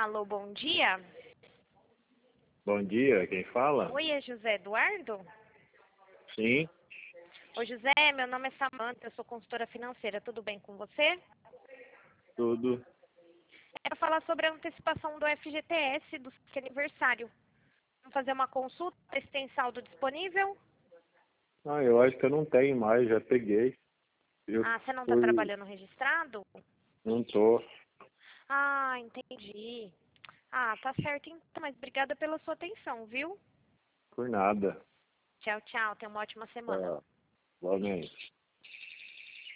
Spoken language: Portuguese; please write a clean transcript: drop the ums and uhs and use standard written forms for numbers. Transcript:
Alô, bom dia. Bom dia, quem fala? Oi, é José Eduardo? Sim, Oi, José, meu nome é Samanta, eu sou consultora financeira, tudo bem com você? tudo. É para falar sobre a antecipação do FGTS do seu aniversário. Vamos fazer uma consulta, ver se tem saldo disponível? Ah, eu acho que eu não tenho mais, já peguei. Eu Ah, você não está fui, trabalhando registrado? não tô, Ah, entendi. Ah, tá certo então, mas obrigada pela sua atenção, viu? por nada. Tchau, tchau, tenha uma ótima semana. Tá, igualmente.